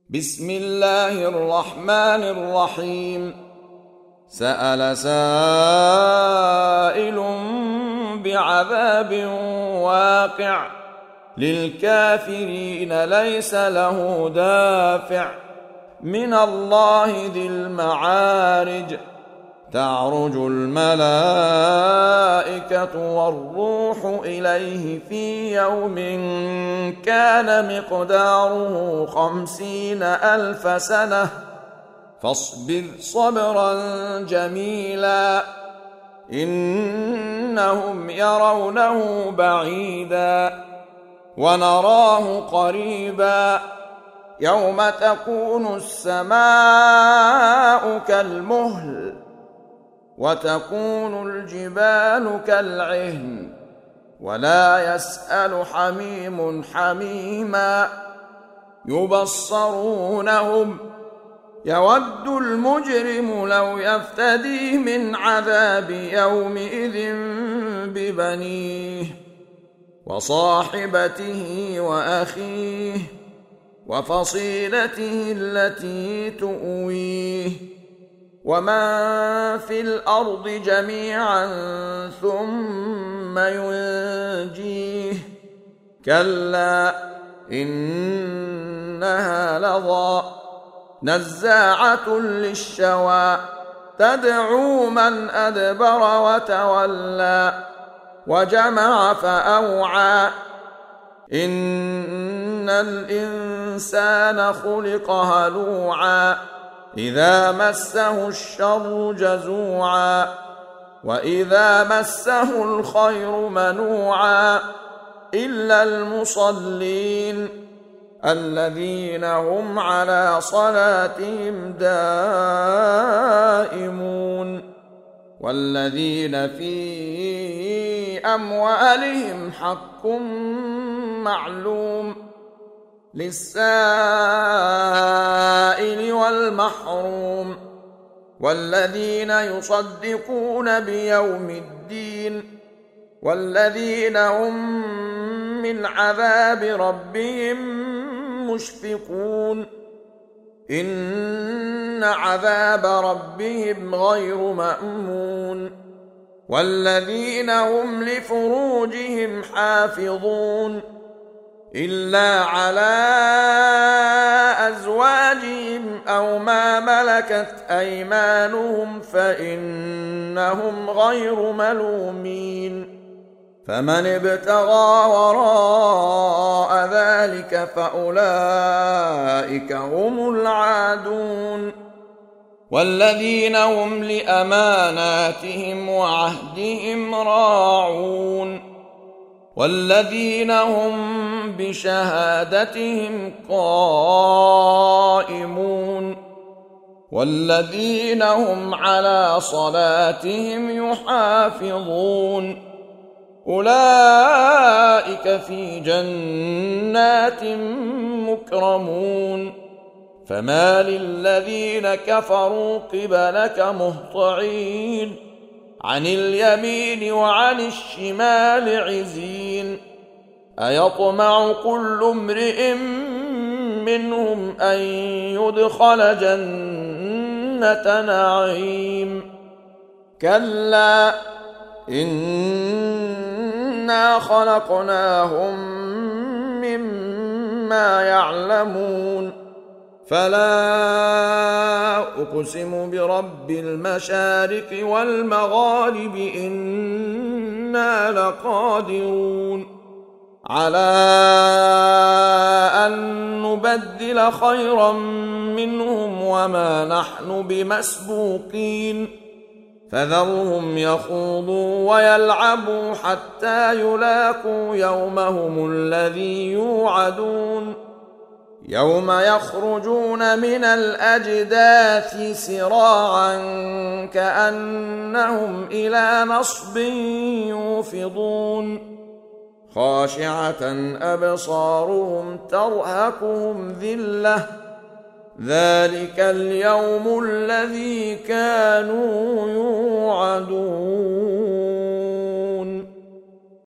بسم الله الرحمن الرحيم. سأل سائل بعذاب واقع للكافرين ليس له دافع من الله ذي المعارج. تعرج الملائكة والروح إليه في يوم كان مقداره 50,000 سنة فاصبر صبرا جميلا إنهم يرونه بعيدا ونراه قريبا يوم تكون السماء كالمهل وتكون الجبال كالعهن ولا يسأل حميم حميما يبصرونهم يود المجرم لو يفتدي من عذاب يومئذ ببنيه وصاحبته وأخيه وفصيلته التي تؤويه ومن في الأرض جميعا ثم ينجيه كلا إنها لظى نزاعة للشوى تدعو من أدبر وتولى وجمع فأوعى إن الإنسان خلق هلوعا إذا مسه الشر جزوعا وإذا مسه الخير منوعا إلا المصلين الذين هم على صلاتهم دائمون والذين في أموالهم حق معلوم للسائل والمحروم والذين يصدقون بيوم الدين والذين هم من عذاب ربهم مشفقون إن عذاب ربهم غير مأمون والذين هم لفروجهم حافظون إلا على أزواجهم أو ما ملكت أيمانهم فإنهم غير ملومين فمن ابتغى وراء ذلك فأولئك هم العادون والذين هم لأماناتهم وعهدهم راعون والذين هم بشهادتهم قائمون والذين هم على صلاتهم يحافظون أولئك في جنات مكرمون فما للذين كفروا قبلك مهطعين عن اليمين وعن الشمال عزين أيطمع كل امرئ منهم أن يدخل جنة نعيم كلا إنا خلقناهم مما يعلمون فلا أقسم برب المشارق والمغارب إنا لقادرون على أن نبدل خيرا منهم وما نحن بمسبوقين فذرهم يخوضوا ويلعبوا حتى يلاقوا يومهم الذي يوعدون يوم يخرجون من الأجداث سراعا كأنهم إلى نصب يوفضون خاشعة أبصارهم ترهقهم ذلة ذلك اليوم الذي كانوا يوعدون.